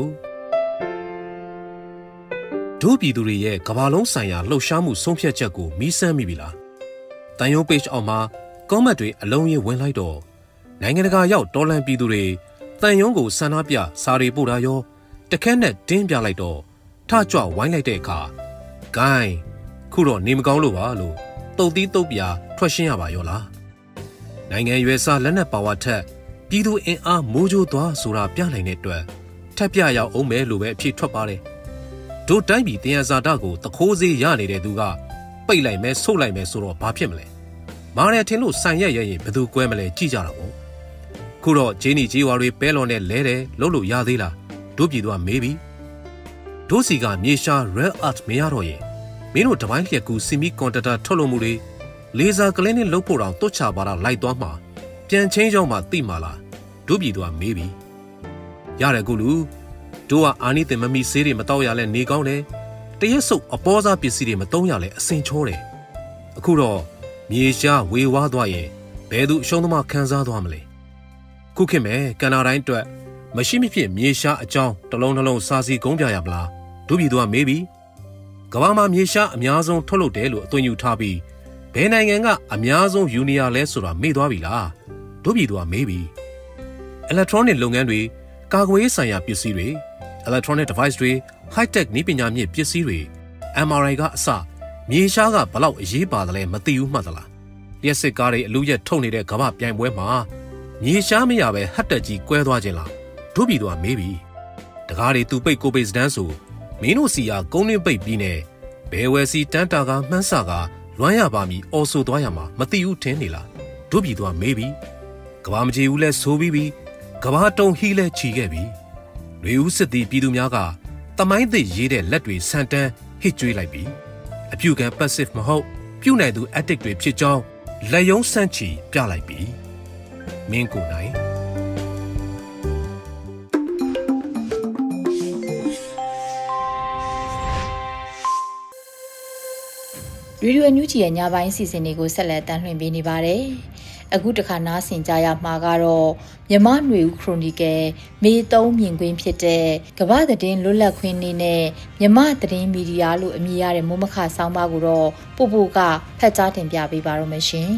ဒို့ပြည်သူတွေရဲ့ကမ္ဘာလုံးဆိုင်ရာလှုပ်ရှားမှုဆုံးဖြတ်ချက်ကိုမီးစမ်းမိပြီလားတန်ရုံး page အောက်မှာကောမန့်တွေအလုံးကြီးဝင်လိုက်တော့နိုင်ငံတကာရောက်တော်လန်ပြည်သူတွေတန်ရုံးကိုဆန္ဒပြစာတွေပို့တာရောတခက်နဲ့တင်းပြလိုက်တော့ထကြွဝိုင်းလိုက်တဲ့အခါဂိုင်းခုတော့နေမကောင်းလို့ပါလို့တုတ်သီးတုတ်ပြာထွက်ရှင်းရပါရောလားနိုင်ငံရွယ်စားလက်နက်ပါဝါထက်ပြည်သူအင်အားမိုးကြိုးသွားဆိုတာပြနိုင်တဲ့အတွက်ထပ်ပြရအောင်မယ်လို့ပဲအဖြစ်ထွက်ပါတယ်တို့တိုင်းပြည်တရားစာတကိုတခိုးစေးရနေတဲ့သူကပိတ်လိုက်မယ်ဆုတ်လိုက်မယ်ဆိုတော့ဘာဖြစ်မလဲမာရထင်လို့ဆိုင်ရက်ရရင်ဘယ်သူကွဲမလဲကြည့်ကြတာပေါ့ခုတော့ဂျင်းနီဂျီဝါတွေပဲလွန်နဲ့လဲတယ်လို့လို့ရသေးလားတို့ပြည်သူကမေးပြီတို့စီကမြေရှာ rare art မရတော့ရင်မင်းတို့တပိုင်းလျက်ကူစီမီကွန်တတာထုတ်လို့မှုတွေလေဆာကလင်းနဲ့လုတ်ဖို့တောင်တွတ်ချပါတော့လိုက်သွားမှာပြန်ချင်းကြောင်းမှသိမှာလားတို့ပြည်သူကမေးပြီရတယ်ကူလူတို့ကအာနိသင်မမီဆေးတွေမတော့ရလဲနေကောင်းတယ်တရက်စုပ်အပေါ်စားပစ္စည်းတွေမတုံးရလဲအစင်ချောတယ်အခုတော့မြေရှားဝေဝါးသွားရင်ဘယ်သူအရှုံးသမားခံစားသွားမလဲခုခေတ်မဲ့ကန်နာတိုင်းအတွက်မရှိမဖြစ်မြေရှားအကြောင်းတလုံးနှလုံးစာစီကုန်းပြရမလားတို့ပြည်သူကမေးပြီးကမ္ဘာမှာမြေရှားအများဆုံးထုတ်လုပ်တယ်လို့အသွင်ယူထားပြီးဘယ်နိုင်ငံကအများဆုံးယူနီယာလဲဆိုတာမေ့သွားပြီလားတို့ပြည်သူကမေးပြီး electronic လုပ်ငန်းတွေကာကွယ်ရေးဆိုင်ရာပစ္စည်းတွေ electronic device တွေ high tech နည်းပညာမြင့်ပစ္စည်းတွေ M R I ကအစမြေရှားကဘလောက်အရေးပါတယ်လဲမသိဘူးမှတ်သလားလျှက်စစ်ကားတွေအလူရက်ထုတ်နေတဲ့ကမ္ဘာပြိုင်ပွဲမှာမြေရှားမရပဲဟတ်တက်ကြီးကွဲသွားခြင်းလားတို့ပြည်သူကမေးပြီတကားတွေသူပိတ်ကိုပိတ်စတန်းဆိုမင်းတို့စီကကုန်းတွင်းပိတ်ပြီးနေဘယ်ဝယ်စီတန်းတာကမှန်းဆကလွမ်းရပါမီအော်ဆိုသွားရမှာမသိဘူးထင်နေလားတို့ပြည်သူကမေးပြီကဘာမကြေဘူးလဲဆိုပြီးပြီကဘာတုံဟီးလဲချီခဲ့ပြီလူဦးစစ်သည်ပြည်သူများကတမိုင်းသစ်ရေးတဲ့လက်တွေဆန်တန်းဟစ်ကြွေးလိုက်ပြီအပြုခံ passive မဟုတ်ပြုနိုင်သူ addict တွေဖြစ်ကြောင်းလက်ယုံဆန့်ချီပြလိုက်ပြီမင်းကိုနိုင်ရေဒီယိုအန်ယူဂျီရဲ့ညပိုင်းစီစဉ်တွေကိုဆက်လက်တင်ပြနေပါတယ်။အခုတစ်ခါနားဆင်ကြရမှာကတော့မြမနွေဦးခရိုနီကယ်မေသုံးမြင်ကွင်းဖြစ်တဲ့ကမ္ဘာသတင်းလွတ်လပ်ခွင့်နေ့နဲ့မြမသတင်းမီဒီယာလို့အမည်ရတဲ့မိုးမခဆောင်းပါးကိုတော့ပို့ပို့ကဖတ်ကြားတင်ပြပေးပါရမရှင်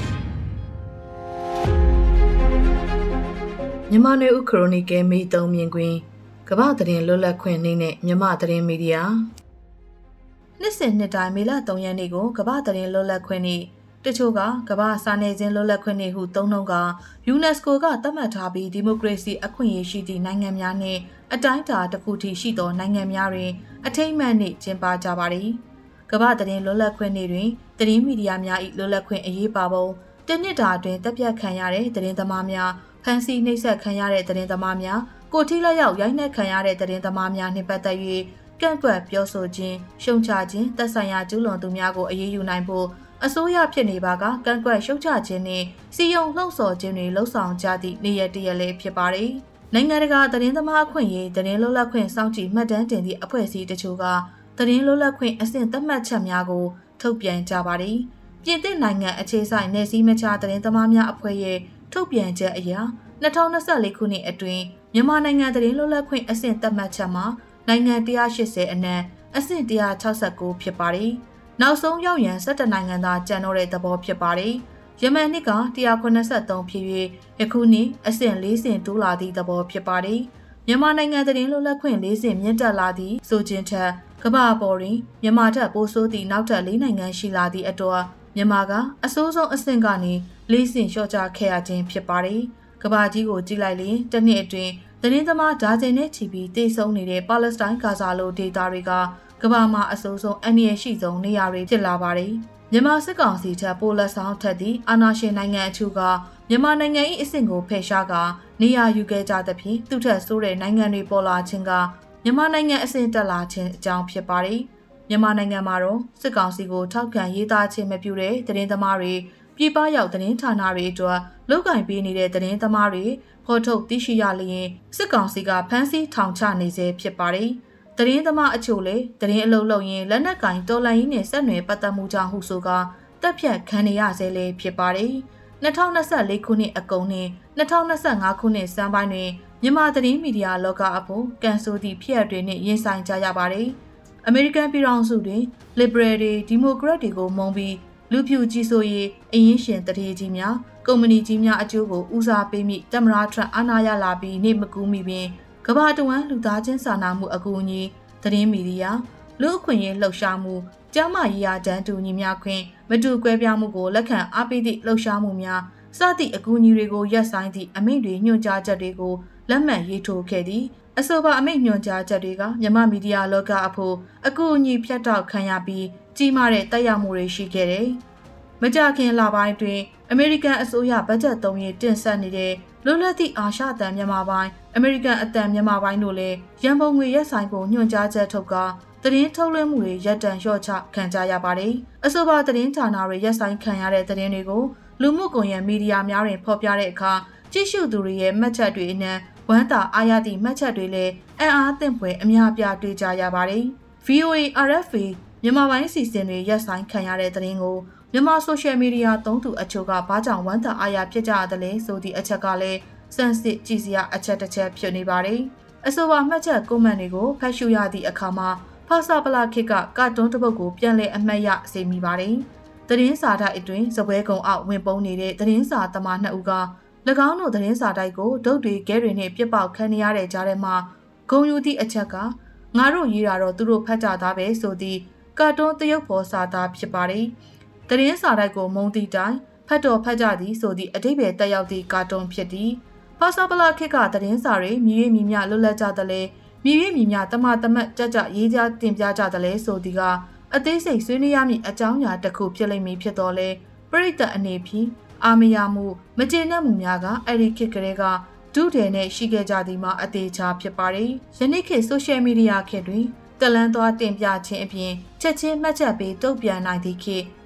။မြမနွေဦးခရိုနီကယ်မေသုံးမြင်ကွင်းကမ္ဘာသတင်းလွတ်လပ်ခွင့်နေ့နဲ့မြမသတင်းမီဒီယာနှစ်စဉ်နှစ်တိုင်းမေလသုံးရက်နေ့ကိုကမ္ဘာသတင်းလွတ်လပ်ခွင့်နေ့တချို့ကကမ္ဘာစာနယ်ဇင်းလွတ်လပ်ခွင့်နေ့ဟုသုံးနှုန်းကယူနက်စကိုကသတ်မှတ်ထားပြီးဒီမိုကရေစီအခွင့်အရေးရှိသည့်နိုင်ငံများနှင့်အတိုင်းအတာတစ်ခုထိရှိသောနိုင်ငံများတွင်အထိမ်းအမှတ်နေ့ကျင်းပကြပါသည်ကမ္ဘာသတင်းလွတ်လပ်ခွင့်နေ့တွင်သတင်းမီဒီယာများ၏လွတ်လပ်ခွင့်အရေးပါပုံတနှစ်တာအတွင်းတပ်ပြတ်ခံရတဲ့သတင်းသမားများဖမ်းဆီးနှိပ်စက်ခံရတဲ့သတင်းသမားများကိုထိလက်ရောက်ရိုက်နှက်ခံရတဲ့သတင်းသမားများနှင့်ပတ်သက်၍ကန့်ကွက်ပြောဆိုခြင်းရှုံချခြင်းသက်ဆိုင်ရာကျူးလွန်သူများကိုအရေးယူနိုင်ဖို့အစိုးရဖြစ်နေပါကကန့်ကွက်ရှုံချခြင်းနှင့်စီယုံလှုံ့ဆော်ခြင်းတွေလှုံ့ဆော်ကြသည့်နေရတရလေးဖြစ်ပါတယ်။နိုင်ငံတကာသတင်းသမားအခွင့်အရေးသတင်းလွတ်လပ်ခွင့်စောင့်ကြည့်မှတ်တမ်းတင်သည့်အဖွဲ့အစည်းတချို့ကသတင်းလွတ်လပ်ခွင့်အဆင့်သတ်မှတ်ချက်များကိုထုတ်ပြန်ကြပါတယ်။ပြင်သစ်နိုင်ငံအခြေစိုက်နယ်စည်းမခြားသတင်းသမားများအဖွဲ့ရဲ့ထုတ်ပြန်ချက်အရနှစ်ထောင်နှစ်လေးခုနှစ်အတွင်းမြန်မာနိုင်ငံသတင်းလွတ်လပ်ခွင့်အဆင့်သတ်မှတ်ချက်မှာနိုင်ငံone hundred eightyအနက်အဆင့်one hundred sixty-nineဖြစ်ပါတယ်။နောက်ဆုံးရောက်ရန်sevenနိုင်ငံသာကျန်တော့တဲ့သဘောဖြစ်ပါတယ်။ယမန်နှစ်ကone hundred ninety-threeဖြစ်၍ယခုနှစ်အဆင့်fourဆင့်တိုးလာသည့်သဘောဖြစ်ပါတယ်။မြန်မာနိုင်ငံသတင်းလွတ်လပ်ခွင့်fourဆင့်မြင့်တက်လာသည့်ဆိုခြင်းထက်ကမ္ဘာပေါ်တွင်မြန်မာထက်ပိုဆိုးသည့်နောက်ထပ်fourနိုင်ငံရှိလာသည့်အတွက်မြန်မာကအဆိုးဆုံးအဆင့်ကနေfourဆင့်လျှော့ချခဲ့ရခြင်းဖြစ်ပါတယ်။ကမ္ဘာကြီးကိုကြည့်လိုက်ရင်တစ်နှစ်အတွင်းသတင်းသမားဒါဇင်နဲ့ချီပြီးတေဆုံးနေတဲ့ပါလက်စတိုင်းဂါဇာလိုဒေသတွေကကမ္ဘာမှာအဆိုးဆုံးအန္တရာယ်ရှိဆုံးနေရာတွေဖြစ်လာပါတယ်။မြန်မာစစ်ကောင်စီထက်ပိုလက်ဆောင်ထက်သည့်အာဏာရှင်နိုင်ငံအချို့ကမြန်မာနိုင်ငံ၏အဆင့်ကိုဖယ်ရှားကာနေရာယူခဲ့ကြသဖြင့်သူထက်ဆိုးတဲ့နိုင်ငံတွေပေါ်လာခြင်းကမြန်မာနိုင်ငံအဆင့်တက်လာခြင်းအကြောင်းဖြစ်ပါတယ်။မြန်မာနိုင်ငံမှာတော့စစ်ကောင်စီကိုထောက်ခံရေးသားခြင်းမပြုတဲ့သတင်းသမားတွေပြည်ပရောက်သတင်းဌာနတွေအတွက်လုပ်ကင်ပေးနေတဲ့သတင်းသမားတွေဖော်ထုတ်သိရှိရလျင်စစ်ကောင်စီကဖမ်းဆီးထောင်ချနေစေဖြစ်ပါတယ်။သတင်းသမားအချို့လည်းသတင်းအလုပ်လုပ်ရင်းလက်နက်ကင်တော်လှန်ရေးနဲ့ဆက်နွယ်ပတ်သက်မှုကြောင့်ဟုဆိုကာတပ်ဖြတ်ခံနေရစေလည်းဖြစ်ပါတယ်။two thousand twenty-fourခုနှစ်အကုန်နဲ့two thousand twenty-fiveခုနှစ်စံပိုင်းတွင်မြန်မာသတင်းမီဒီယာလောကအဖို့ကန်ဆိုသည့်ဖြစ်ရပ်တွေနဲ့ရင်ဆိုင်ကြရပါတယ်။အမေရိကန်ပြည်ထောင်စုတွင် liberal တွေဒီမိုကရက်တွေကိုမုန်းပြီးလူဖြူကြီးဆိုရေးအရင်ရှင်တရေကြီးများကုမ္ပဏီကြီးများအကျိုးကိုဦးစားပေးမိတမရာထရအာဏာရလာပြီးနေမကူးမိပင်ကမ္ဘာတဝန်းလူသားချင်းစာနာမှုအကူအညီသတင်းမီဒီယာလူအခွင့်အရေးလှုပ်ရှားမှုကျန်းမာရေးရာတန်းတူညီမျှခွင့်မတူကွဲပြားမှုကိုလက်ခံအားပေးသည့်လှုပ်ရှားမှုများစသည့်အကူအညီတွေကိုရပ်ဆိုင်းသည့်အမိန့်တွေညွှန်ကြားချက်တွေကိုလက်မှတ်ရေးထိုးခဲ့သည်အဆိုပါအမိန့်ညွှန်ကြားချက်တွေကမြန်မာမီဒီယာလောကအဖို့အကူအညီဖြတ်တောက်ခံရပြီးကြီးမားတဲ့တက်ရောက်မှုတွေရှိခဲ့တယ်မကြခင်လပိုင်းတွင်အမေရိကန်အစိုးရဘတ်ဂျက်သုံးရေးတင်ဆက်နေတဲ့လွတ်လပ်သည့်အာရှတန်မြန်မာပိုင်းအမေရိကန်အတန်မြန်မာပိုင်းတို့လည်းရန်ပုံငွေရက်ဆိုင်ကိုညွှန်ကြားချက်ထုတ်ကာသတင်းထုတ်လွှင့်မှုတွေရပ်တန့်လျှော့ချခံကြရပါတယ်။အဆိုပါသတင်းဌာနတွေရက်ဆိုင်ခံရတဲ့သတင်းတွေကိုလူမှုကွန်ရက်မီဒီယာများတွင်ဖော်ပြတဲ့အခါကြည့်ရှုသူတွေရဲ့မှတ်ချက်တွေအနက်ဝမ်းသာအားရသည့်မှတ်ချက်တွေလည်းအံ့အားသင့်ဖွယ်အများအပြားတွေ့ကြရပါတယ်။ V O A R F A မြန်မာပိုင်းစီစဉ်တွေရက်ဆိုင်ခံရတဲ့သတင်းကိုမြန်မာဆိုရှယ်မီဒီယာသုံးသူအချို့ကဘာကြောင့်ဝမ်းသာအားရဖြစ်ကြရတယ်လဲဆိုသည့်အချက်ကလည်းစမ်းစစ်ကြည့်စရာအချက်တစ်ချက်ဖြစ်နေပါတယ်။အဆိုပါမှတ်ချက်ကွန်မန့်တွေကိုဖတ်ရှုရသည့်အခါမှာဖာစာပလာခေတ်ကကာတွန်းတစ်ပုဒ်ကိုပြန်လည်အမှတ်ရစေမိပါတယ်။သတင်းစာတိုက်အတွင်းစပွဲကုံအောက်ဝင်ပုန်းနေတဲ့သတင်းစာသမားနှစ်ဦးက၎င်းတို့သတင်းစာတိုက်ကိုဒုတ်တွေခဲတွေနဲ့ပြစ်ပေါက်ခံရတဲ့ကြားထဲမှာဂုံယူသည့်အချက်ကငါတို့ရေးတာတော့သူတို့ဖတ်ကြသားပဲဆိုသည့်ကာတွန်းတရုတ်ဖော်စာသားဖြစ်ပါတယ်။သတင်းစာတိုက်ကိုမုံတီတိုင်းဖတ်တော်ဖတ်ကြသည်ဆိုသည့်အတိပ္ပယ်တက်ရောက်သည့်ကာတွန်းဖြစ်သည်ဖာစာပလာခေတ်ကသတင်းစာတွေမြည်ရည်မြည်မြလွတ်လပ်ကြသလဲမြည်ရည်မြည်မြတမတမတ်ကြကြရေးကြတင်ပြကြသလဲဆိုသည်ကအသေးစိတ်ဆွေးနွေးရမည့်အကြောင်းအရာတစ်ခုဖြစ်လိမ့်မည်ဖြစ်တော်လဲပရိသတ်အနေဖြင့်အာမရမှုမကျေနပ်မှုများကအဲ့ဒီခေတ်ကလေးကဒုတယ်နဲ့ရှိခဲ့ကြသည်မှာအသေးချာဖြစ်ပါတယ်ယနေ့ခေတ်ဆိုရှယ်မီဒီယာခေတ်တွင်တလန်းသွားတင်ပြခြင်းအပြင်ချက်ချင်းမှတ်ချက်ပေးတုံ့ပြန်နိုင်သည့်ခေတ်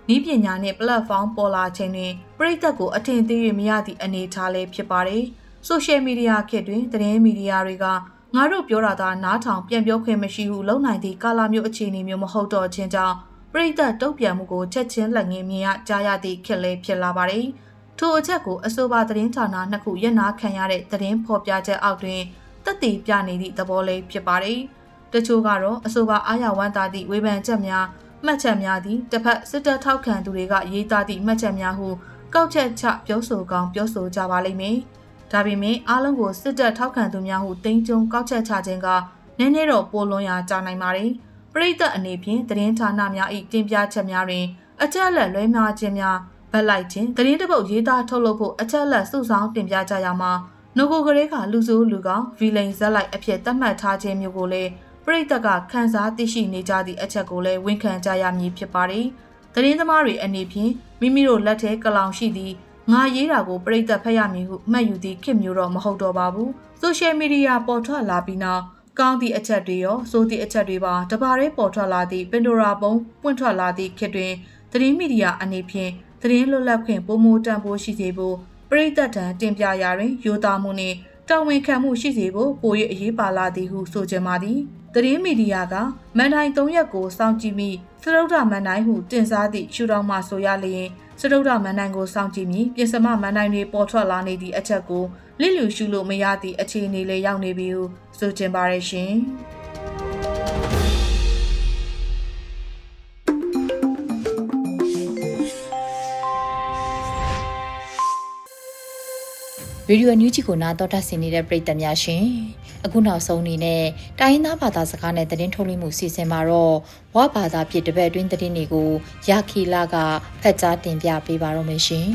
နည်းပညာနဲ့ platform ပေါ်လာခြင်းတွင်ပရိသတ်ကိုအထင်သေး၍မရသည့်အနေအထားလေးဖြစ်ပါတယ်။ social media ခေတ်တွင်သတင်းမီဒီယာတွေကငါတို့ပြောတာသာနားထောင်ပြန်ပြောခွင့်မရှိဟုလုံနိုင်သည့်ကာလမျိုးအခြေအနေမျိုးမဟုတ်တော့ခြင်းကြောင့်ပရိသတ်တုံ့ပြန်မှုကိုချက်ချင်းလက်ငင်းမြင်ရကြားရသည့်ခေတ်လေးဖြစ်လာပါတယ်။ထိုအချက်ကိုအဆိုပါသတင်းဌာနနှစ်ခုရပ်နားခံရတဲ့သတင်းဖော်ပြချက်အောက်တွင်သက်သေပြနေသည့်သဘောလေးဖြစ်ပါတယ်။တချို့ကတော့အဆိုပါအာရဝမ်းသာသည့်ဝေဖန်ချက်များမှတ်ချက်များသည်တစ်ဖက်စစ်တပ်ထောက်ခံသူတွေကရေးသားသည့်မှတ်ချက်များဟုကောက်ချက်ချပြောဆိုကောင်းပြောဆိုကြပါလိမ့်မယ်။ဒါပေမဲ့အားလုံးကိုစစ်တပ်ထောက်ခံသူများဟုတင်းကျုံကောက်ချက်ချခြင်းကနည်းနည်းတော့ပိုလွန်ရာကြာနိုင်ပါတယ်။ပရိသတ်အနေဖြင့်သတင်းဌာနများ၏တင်ပြချက်များတွင်အချက်အလက်လွဲမှားခြင်းများဗတ်လိုက်ခြင်းသတင်းတပုတ်ရေးသားထုတ်လုပ်ဖို့အချက်အလက်စုဆောင်းတင်ပြကြရမှာငကိုကလေးကလူဆိုးလူကောင်ဗီလိန်ဇက်လိုက်အဖြစ်သတ်မှတ်ထားခြင်းမျိုးကိုလည်းပရိသတ်ကခန်းစားသိရှိနေကြသည့်အချက်ကိုလည်းဝန်ခံကြရမည်ဖြစ်ပါတယ်။သတင်းသမားတွေအနေဖြင့်မိမိတို့လက်ထဲကလောင်ရှိသည့်ငါရေးတာကိုပရိသတ်ဖတ်ရမည်ဟုမှတ်ယူသည့်ခေတ်မျိုးတော့မဟုတ်တော့ပါဘူး။ social media ပေါ်ထွက်လာပြီးနောက်ကောင်းသည့်အချက်တွေရောဆိုးသည့်အချက်တွေပါတပါးရဲပေါ်ထွက်လာသည့်ပင်ဒိုရာပုံပွင့်ထွက်လာသည့်ခေတ်တွင်သတင်းမီဒီယာအနေဖြင့်သတင်းလွတ်လပ်ခွင့်ပုံမတန်ဖိုးရှိစေဖို့ပရိသတ်ထံတင်ပြရာတွင်ရိုးသားမှုနှင့်တာဝန်ခံမှုရှိစေဖို့ပို၍အရေးပါလာသည်ဟုဆိုကြပါသည်သတင်းမီဒီယာကမန်တိုင်း၃ရက်ကိုစောင့်ကြည့်ပြီးစတုဒ္ဓမန်တိုင်းဟုတင်စားသည့်ရှုထောင့်မှဆိုရလျင်စတုဒ္ဓမန်တိုင်းကိုစောင့်ကြည့်ပြီးပြင်စမမန်တိုင်းတွေပေါ်ထွက်လာနေသည့်အချက်ကိုလစ်လျူရှုလို့မရသည့်အခြေအနေလေးရောက်နေပြီဟုဆိုကြပါရရှင်။ရေဒီယိုအန်ယူဂျီကိုနားတော်တာဆင်နေတဲ့ပရိသတ်များရှင်အခုနောက်ဆုံးအနေနဲ့တိုင်းသားဘာသာစကားနဲ့သတင်းထုတ်လွှင့်မှုစီစဉ်မှာတော့ဝဘာသာဖြစ်တပတ်အတွင်းသတင်းတွေကိုရခီလာကဖတ်ကြားတင်ပြပေးပါတော့မယ်ရှင်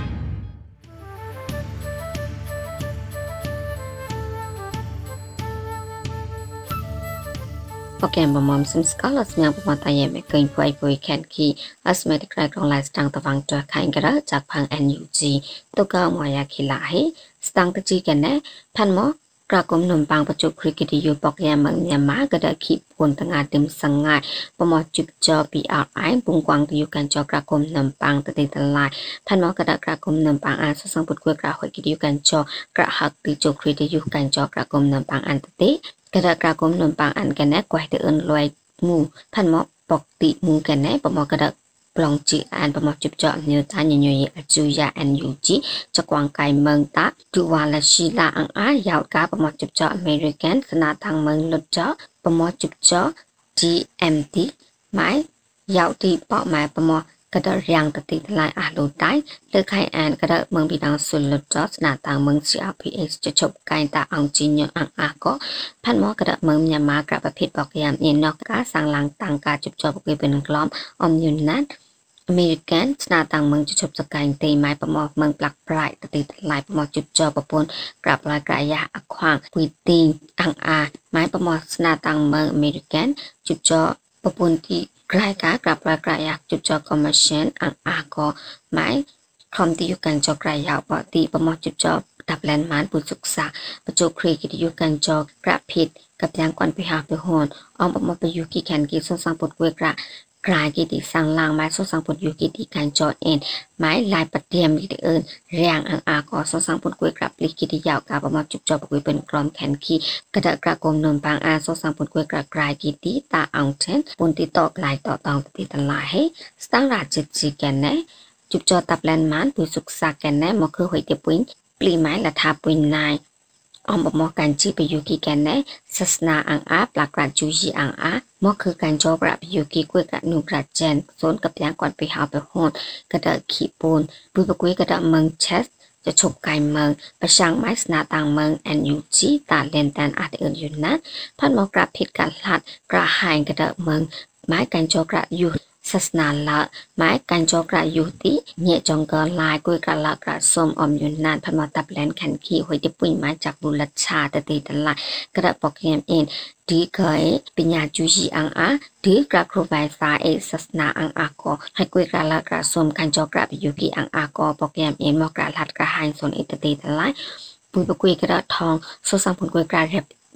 โอเคบอมซิมสกอลสยังปมาตายเมกินป่วยป่วยแคนคีอัสเมติกรายกองไลสตังตะวังตัวขันกระจากพัง เอ็น ยู จี ตุกามายาคิลาเฮสตังตะจีกันเนะพันหมอกระกมนมปังประจุคริกิติยูปอกยามังยามากระดาขีปวนตงาติมสังงายปมอจุบจอปีอาร์ไอปุงกวางตอยู่กันจอกระกมนมปังตะติตะลายพันหมอกระดากระกมนมปังอาสสังปุดกวยกระหอยกิติยูกันจอกระหักติจุคริติยูกันจอกระกมนมปังอันตติกระดากระกมนมปังอันกันแนะกวยตะเอินลอยมูพันหมอปกติมูกันแนะปมอกระดาปลองจีอันปมอจุบจอเนื้อตาหน่วยๆอจุยา เอ็น ยู จี จะกวางไก่เมืองตาดูวาลชีลาอังอายาวกาปมอจุบจออเมริกันสนาทางเมืองลดจอปมอจุบจอ จี เอ็ม ที หมายยาวที่เป้าหมายปมอกระดายังตติลายอาลูไตเลือกให้อ่านกระดาเมืองบิดังสุลลดจอสนาทางเมือง ซี อาร์ พี เอส จะจบไก่ตาอังจีนยอังอาก็พันหมอกระดาเมืองยามากระประพิดบอกยามเย็นนอกกาสังลังต่างกาจุบจอปกเป็นกล้อมอมยุนนั้นอเมริกันสนาต่างเมืองจะจบสกายตีไม้ประมอเมืองปลักปลายตติลายประมอจุบจอประปนกลับลายกระยาอควางกุยตีอังอาไม้ประมอสนาต่างเมืองอเมริกันจุบจอประปนที่กลายกากลับลายกระยาจุบจอคอมเมอร์เชียลอังอาก็ไม้คอมที่อยู่กันจอกระยาปอตีประมอจุบจอดับแลนด์มันปุสุกษาประจุครีกิที่อยู่กันจอกระพิดกับยางกวนไปหาไปหอนออมประมอไปอยู่กี่แขนกี่ส่วนสังปดกวยกระกลายกิติสังลางไม้ส่วนสังปดอยู่กิติการจอเอ็นไม้ลายปัดเทียมกิติเอิญแรงอังอาก็ส่วนสังปดกวยกระปลีกิติยาวกาประมอจุบจอปกวยเป็นกรอมแขนขี้กระดากระกลมนนปางอาส่วนสังปดกวยกระกลายกิติตาอังเทนปนติตอกลายต่อตองติตลายให้สตังราจิตจีแกนเนจุบจอตับแลนมันปุสุกษาแกนเนมอคือหอยเตปุ้งปลีไม้ละทาปุ้งนายอมบมอการจีไปยูกิแกนเนศาสนาอังอาปลากระจูจีอังอามอคือการจอบระไปยูกิกวยกระนุกระเจนโซนกับยางก่อนไปหาไปโหดกระดาขีปูนปุยปกุยกระดาเมืองเชสจะฉกไก่เมืองประชังไม้สนาต่างเมือง เอ็น ยู จี ตาเลนแตนอาจอื่นอยู่นั้นพันมอกระผิดการลัดกระหายกระดาเมืองไม้การจอกระยูศาสนาละไม้การจอกระยุติเนี่ยจงกลายกุยกระละกระสมอมยุนนานพันมาตับแลนขันขี้หอยที่ปุ่ยไม้จากบุรชาตติตละกระปอกเกมเอ็นดีเคยปัญญาจูจีอังอาดีกระครูไวซาเอศาสนาอังอาโกให้กุยกระละกระสมการจอกระยุกิอังอาโกปอกเกมเอ็นมอกระลัดกระหายส่วนเอตติตละปุยปกุยกระทองโซสังผลกุยกระเรบ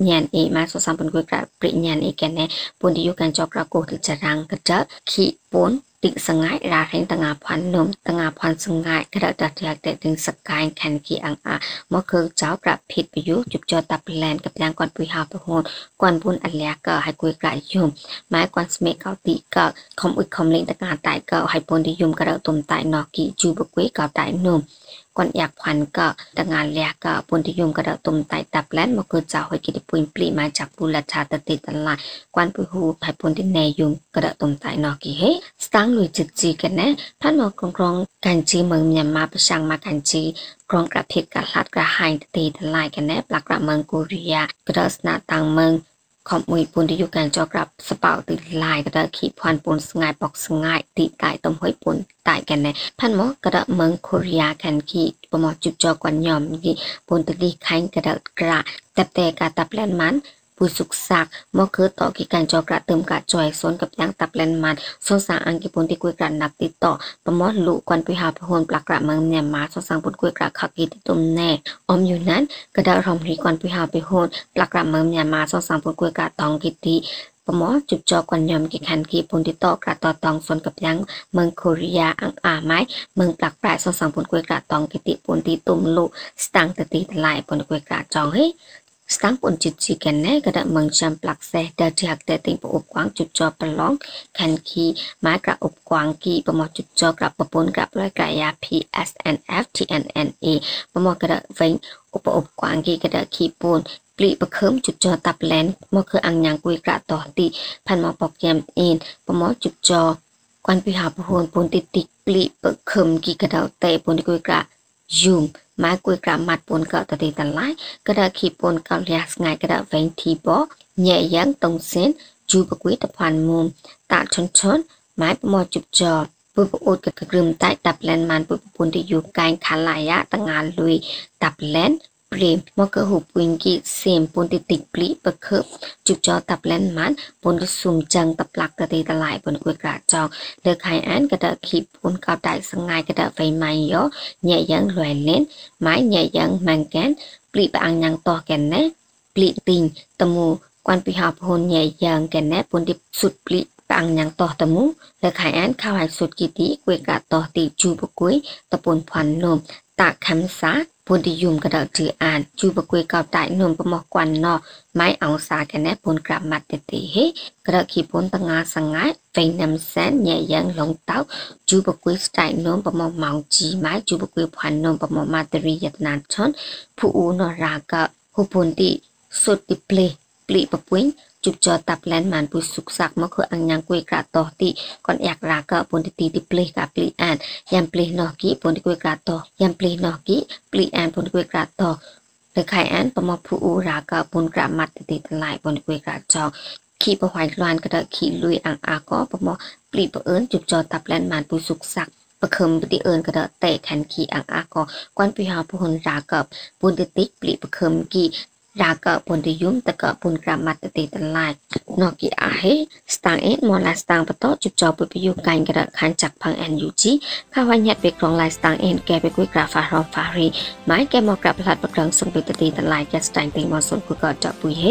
ญาณเอมาสสัมปนกุยกระปริญญาณเอแกนเนปนที่อยู่กันจอกระโกติจรังกระเจขีปนติสงายราเร่งตงาพันนมตงาพันสงายกระดัดอยากแต่ถึงสกายแคนกีอังอาเมื่อคือเจ้ากระผิดไปยุจุบจอตับแลนกับยางก่อนปุยหาไปโหนก่อนบุญอันเลียก็ให้กุยกระยุมไม้ก่อนสเมกเกาตีก็คอมอุดคอมเล่งตงาตายก็ให้ปนที่ยุมกระตุ่มตายนอกีจูบกุยเกาตายนมก่อนอยากพันก็ตงานเลียก็ปนที่ยุมกระตุ่มตายตับแลนเมื่อคือเจ้าให้กิจปุยปลีมาจากบุรชาตติตลายก่อนปุยหูให้ปนที่เนยุมกระตุ่มตายนอกีเฮสตังลุยจิตจีกันนะพันหมอกกรองกันจีเมืองเมียนมาประชังมากันจีกรองกระเพกกระลัดกระหายตีทลายกันนะปลักกระเมืองกุริยากระสนาต่างเมืองขอมวยปูนที่อยู่กันจอกรับสเปาตีลายกระขีพวนปูนสงายปอกสงายตีตายต้มห้อยปูนตายกันนะพันหมอกระเมืองกุริยากันขีประมอจุดจอกวันยอมกีปูนตีลีขังกระกระแต่แต่กระตับแลนมันผู้สุกสักเมื่อคือต่อกิการจอกระเติมกระจอยซนกับยังตับแลนมันโซสาอังกิปุนที่กุยกระนักติดต่อประมอลุกวนไปหาพหนปลักกระเมืองเมียนมาโซสังปุนกุยกระขักกิติตุมแน่อมอยู่นั้นกระดารอมรีกวนไปหาไปหนปลักกระเมืองเมียนมาโซสังปุนกุยกระตองกิติประมอจุดจอกวนยอมกิขันกีปุนที่ต่อกระต่อตองซนกับยังเมืองโคริยาอังอาไม้เมืองปลักปลายโซสังปุนกุยกระตองกิติปุนที่ตุมลุสตังตติทลายปุนกุยกระจองเฮสตังปนจุดจีกันแน่กระดับเมืองจำปลักแซ่เดจิฮักแต่ติงปอบกวางจุดจอประลองแคนคีไม้กระอบกวางกีประมอจุดจอกระปะปนกระปลอยกระยา พี เอส เอ็น เอฟ ที เอ็น เอ็น เอ ประมอกระดับเวงอุปอบกวางกีกระดับขีปูนปลีประเคิมจุดจอตับแลนมอคืออังยังกุยกระต่อตีพันมอปอกแยมเอ็นประมอจุดจอกวนพิหาพหนปนติติปลีประเคิมกีกระดับเตะปนกุยกระยุมไม้กุยกระมัดปนเกาตติตันไลกระดาขีปนเกาเลียสไงกระดาเวงทีบอแย่ยังตรงเส้นจูบกุยตะพันมุมตาชนชนไม้ประมอจุบจอปุบอุดกับกรึมใต้ตับแลนมันปุบปุนที่อยู่กลางขาลายะตั้งงานลุยตับแลนเปรมมอกระหูปุยกีเสียมปนติติปลีประเคิบจุบจอตับแลนมันปนสุ่มจังตับหลักตติตะลายปนกุยกระจองเลือกไฮอันกระดาขีปนเกาได้สงายกระดาไฟไม้ย่อแย่ยังลอยเล่นไม้ใหญ่ยังมันแกนปลีปอังยังต่อแกนแน่ปลีติงตะมูกวนปิหาพนใหญ่ยังแกนแน่ปนดิสุดปลีปังยังต่อตะมูและขายอันข้าวหายสุดกิติกุยกะต่อตีจูบกุยตะปนพันนมตาคำสาปนดิยุมกระดาจืออ่านจูบกุยเก่าไตนมประมอกวนนอไม้เอาสาแกนแน่ปนกระมัดเตติเฮกระขีปนตะงาสังงายไฟนำแสนใหญ่ยังลงเต้าจูบกุยสไตนมประมอเมาจีไม้จูบกุยพันนมประมอมาตรียตนานชนผู้อูนรากะผู้ปนติสุดติเปลปลีปะปุ้ยจุบจอตับแลนมันปุสุกสักมะคืออังยังกุยกระต่อติก่อนอยากรากะปนติตีติเปลกับปลีอ่านยำเปลนอกีปนติกุยกระต่อยำเปลนอกีปลีอ่านปนติกุยกระต่อหรือไข่อ่านประมอผู้อูรากะปนกระมัดติติตลายปนติกุยกระจองขี่ประหายลานกระดาขี่ลุยอังอาก็ประมอปลีประเอิญจุบจอตับแลนมันปุสุกสักประเคิมปฏิเอิญกระดาเตะแขนขี่อังอาก็กวนพิหาผู้หนรากะปนติติปลีประเคิมกีรากะปนติยุมตะกะปนกระมัดติตลายนอกิอาเฮสตางเอ็ดมอลาสตางปะโตจุดจอปุปยุกันกระขันจักพังแอนยูจีข้าวันยัดไปกรองลายสตางเอ็นแกไปกุยกราฟารอมฟารีไม้แกมอกระพลัดประกรังส่งไปติตลายแกสตางติงมอสนกุกอจับปุยเฮ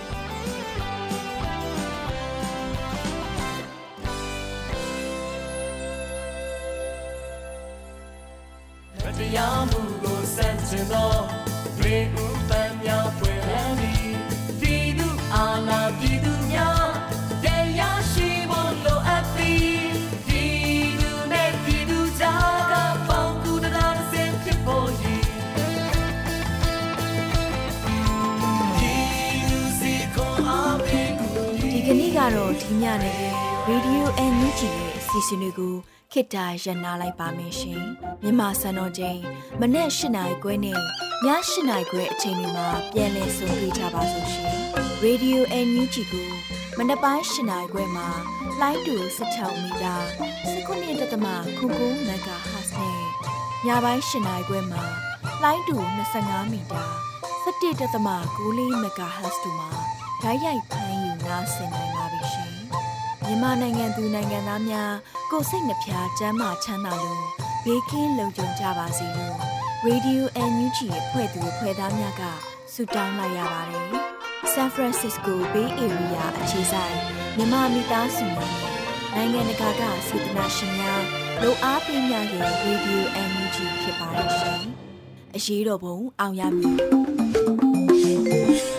ยามูโกเซนเจโนเรอุปัญญาเปรันดีดีดูอาณาดีดูญาเดียชิบอนโลอัติดีดูเนดีดูจากะฟังกูดาดาเซนคิปโปยีดีดูสิโคอาเบกูဒီကနေ့ကတော့ဒီညနေပဲ Radio အန် ယူ ဂျီ ရဲ့အစီအစဉ်လေးကိုခေတ္တရနာလိုက်ပါမယ်ရှင်မြန်မာစံတော်ချိန်မနေ့၈နာရီခွဲနဲ့ည၈နာရီခွဲအချိန်တွေမှာပြန်လည်ဆုံတွေ့ကြပါစို့ရှင် Radio အန် ယူ ဂျီ ကိုမနေ့ပိုင်း၈နာရီခွဲမှာလိုင်းတူ၁၆မီတာ၁၉.၉ MHz နဲ့ညပိုင်း၈နာရီခွဲမှာလိုင်းတူ၂၅မီတာ၁၁.၉ MHz တို့မှာဓာတ်ရိုက်ဖမ်းယူနားဆင်နိုင်ပါပြီရှင်မြန်မာနိုင်ငံသူနိုင်ငံသားများကိုယ်စိတ်နှပြကျန်းမာချမ်းသာလို့ဘေးကင်းလုံခြုံကြပါစေလို့ Radio အန် ယူ ဂျီ ရဲ့ဖွဲ့သူဖွဲ့သားများကဆုတောင်းလိုက်ရပါတယ်။ San Francisco Bay Area အခြေစိုက်မြန်မာမိသားစုများနိုင်ငံတကာကစေတနာရှင်များလိုအားပေးများရဲ့ Radio အန်ယူဂျီ ဖြစ်ပါတယ်ရှင်။အရေးတော်ပုံအောင်ရမည်